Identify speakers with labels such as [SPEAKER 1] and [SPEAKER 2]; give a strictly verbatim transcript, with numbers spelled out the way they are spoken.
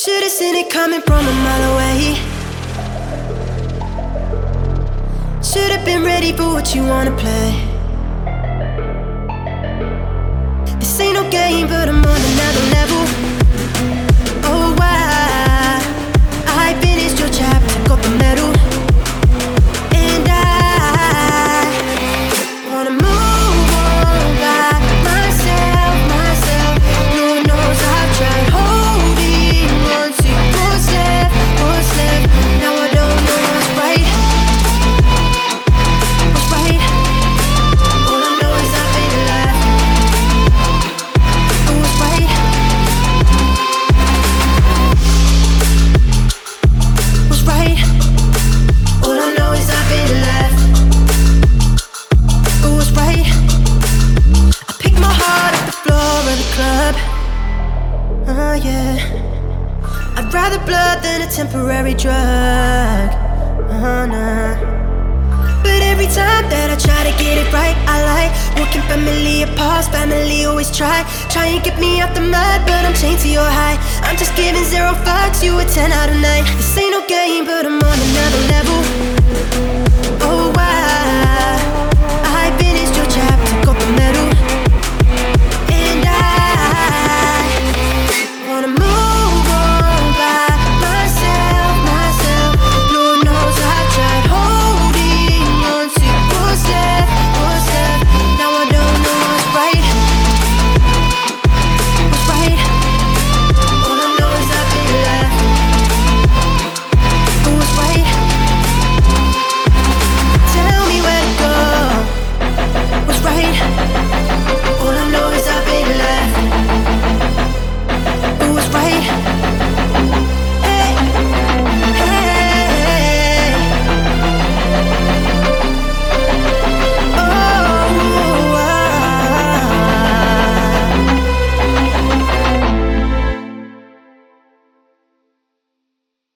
[SPEAKER 1] Should've seen it coming from a mile away. Should've been ready for what you wanna play. This ain't no game, but I'm on another level. Oh, why? I finished your chapter, got the medal. And I wanna move on by myself, myself. No one knows I've tried holding on to what's left, what's left. Now I don't know what's right, what's right. All I know is I've been alive. Oh, what's right, what's right. All I know is I've been alive. Oh, what's right. I pick my heart off the floor of the club. Oh yeah. I'd rather blood than a temporary drug. Oh nah. But every time that I try to get it right, I like walking family apart. Family always try, try and get me out the mud, but I'm chained to your high. I'm just giving zero fucks, you a ten out of nine. This ain't no game, but I'm on another level.